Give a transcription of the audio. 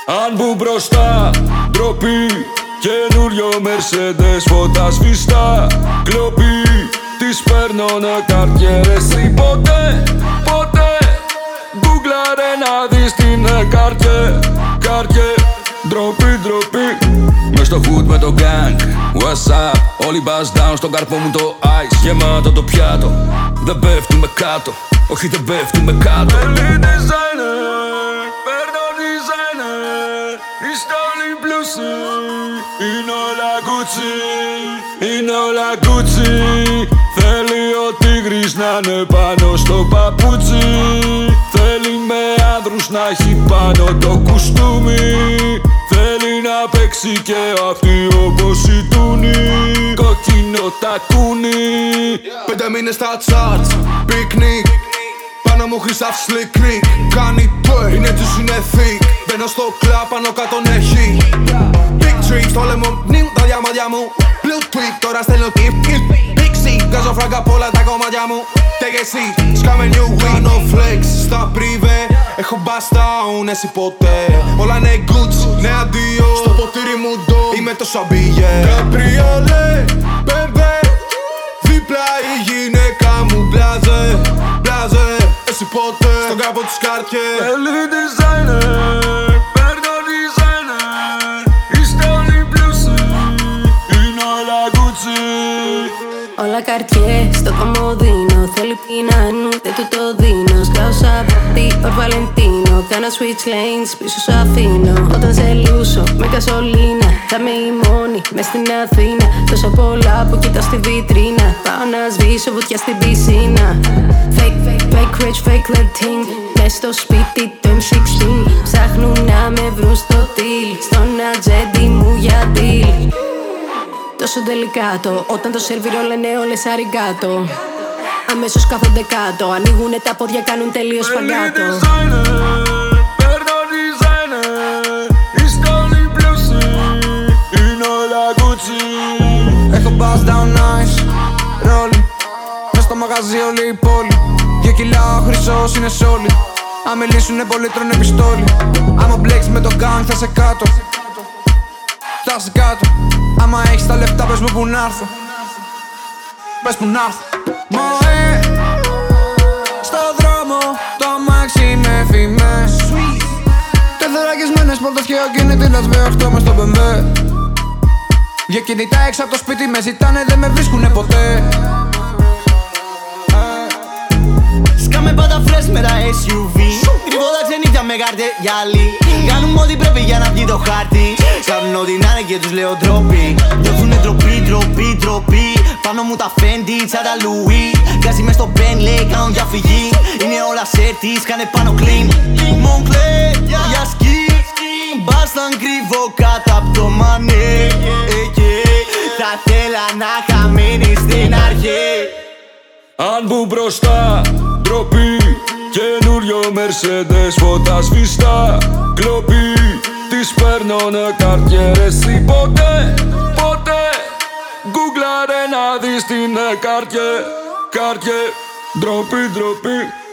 Αν μπουν μπροστά, ντροπή. Καινούριο Mercedes, φώτα σβηστά. Κλοπή, τις παίρνουνε καρτιέρες. Ποτέ, ποτέ. Γκούγκλαρε να δεις τι είναι κάρκε. Ντροπή, ντροπή. Μες στο hood με το gang, what's up. Όλοι buzz down, στον καρπό μου το ice. Γεμάτο το πιάτο, δεν πέφτουμε κάτω. Όχι δεν πέφτουμε κάτω. Berlin designer, παίρνω designer. Είστε όλοι πλούσιοι, είναι όλα Gucci. Είναι όλα Gucci. Θέλει ο τίγρης να είναι πάνω στο παπούτσι. Θέλει με άνδρους να έχει πάνω το κουστούμι. Θέλει να παίξει και αυτή όπως η Τούνη. Κόκκινο τακούνι. 5 μήνες στα charts, πικνίκ. Πάνω μου χρυσάφ slick nick. Κάνει twerk, είναι τους είναι thick. Μπαίνω στο κλαμπ, πάνω κάτω έχει big tree, στο λαιμό νιου τα διαμάτια μου. Blue tweet, τώρα στέλνω tip. Big C, βγάζω φράγκα απ' όλα τα κομμάτια μου. Take a seat, σκάμε new weed. Κάνω flex στα πρίβε. Έχω bust down, εσύ ποτέ. Όλα είναι Gucci, ναι αντίο. Στο ποτήρι μου ντο, είμαι τόσο αμπίγε. Καπριόλε, μπέμπε. Δίπλα η γυναίκα μου μπλάζε. Εσύ ποτέ, στον κάπο τους κάρκε. Berlin designer, παίρνω designer. Είστε όλοι πλούσιοι, είναι όλα Gucci. Όλα καρτιέ στο κομμωδίνο. Θέλει πίνανου, δεν του το δίνω. Σκάω σαπάτι, ορ Βαλεντίνο. Κάνω switch lanes, πίσω σου αφήνω. Όταν σε λούσω με κασολίνα, θα είμαι η μόνη μες στην Αθήνα. Τόσο πολλά που κοιτάω στη βιτρίνα. Πάω να σβήσω βουτιά στην πισίνα. Fake rich, fake Latin. Μες στο σπίτι το M16. Ψάχνουν να με βρουν στο deal. Στον ατζέντη μου για deal. Τόσο τελικάτο, όταν το σερβίρω λένε όλες αριγκάτο. Αμέσως κάθονται κάτω, ανοίγουνε τα πόδια, κάνουν τελείως φαγκάτο. Berlin designer, παίρνω designer. Είστε όλοι πλούσιοι, είναι όλα Gucci. Έχω buzz down nice, ρόλι. Μες στο μαγαζί όλη η πόλη. 2 κιλά ο χρυσός είναι σόλι. Αν μιλήσουνε πολλοί τρώνε πιστόλι. Άμα μπλέξεις με το gang θα σε κάτω. Θα σε κάτω. Άμα έχεις τα λεφτά πες μου που να'ρθω. Πες που να'ρθω. Μωέ, στο δρόμο το αμάξι με φημές. Τεθωρακισμένες πόρτες και ο κινητήρας V8 μες στο BMW. 2 κινητά έξω από το σπίτι με ζητάνε, δεν με βρίσκουνε ποτέ. Σκάμε πάντα φρες με τα SUV. Κρύβω τα ξενύχια με καρτεγιάλι. Κάνουμε ό,τι πρέπει για να βγει το χάρτη. Κάνουν ό,τι να είναι και τους λέω ντροπή. Νιώθουνε ντροπή. Πάνω μου τα Fendi, τσάντα Louis. Γκάζι μες στο Bentley, κάνω διαφυγή. Είναι όλα σέρτις, κάνε πάνω clean. Moncler, για σκι. Μπάσταν κρύβω κάτω απ' το μανέ. Θα θέλα να είχα μείνει στην αρχή. Αν μπουν μπροστά, ντροπή. Καινούριο Mercedes, φώτα σβηστά. Κλοπή, τις παίρνουνε καρτιέρες. Ποτέ, ποτέ. Γκούγκλαρε να δεις τι είναι κάρκε. Ντροπή, ντροπή.